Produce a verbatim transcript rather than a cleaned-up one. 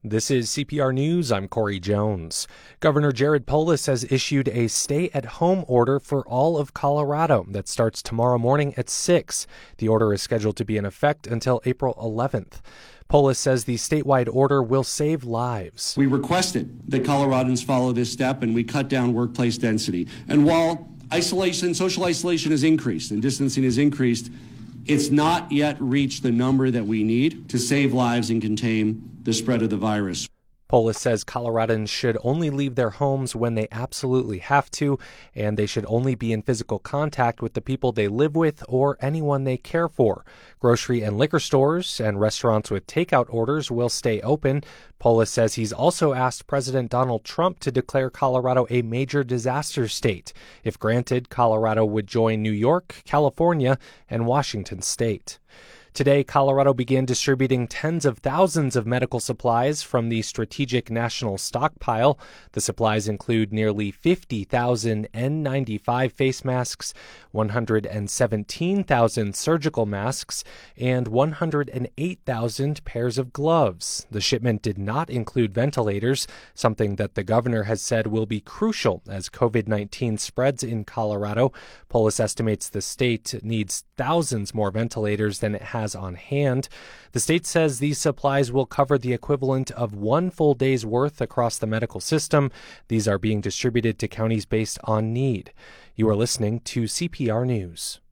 This is C P R News. I'm Corey Jones. Governor Jared Polis has issued a stay-at-home order for all of Colorado that starts tomorrow morning at six. The order is scheduled to be in effect until April eleventh. Polis says the statewide order will save lives. We requested that Coloradans follow this step, and we cut down workplace density. And while isolation, social isolation has increased and distancing has increased, it's not yet reached the number that we need to save lives and contain the spread of the virus. Polis says Coloradans should only leave their homes when they absolutely have to, and they should only be in physical contact with the people they live with or anyone they care for. Grocery and liquor stores and restaurants with takeout orders will stay open. Polis says he's also asked President Donald Trump to declare Colorado a major disaster state. If granted, Colorado would join New York, California, and Washington state. Today, Colorado began distributing tens of thousands of medical supplies from the Strategic National Stockpile. The supplies include nearly fifty thousand N ninety-five face masks, one hundred seventeen thousand surgical masks, and one hundred eight thousand pairs of gloves. The shipment did not include ventilators, something that the governor has said will be crucial as COVID nineteen spreads in Colorado. Polis estimates the state needs thousands more ventilators than it has on hand. The state says these supplies will cover the equivalent of one full day's worth across the medical system. These are being distributed to counties based on need. You are listening to C P R News.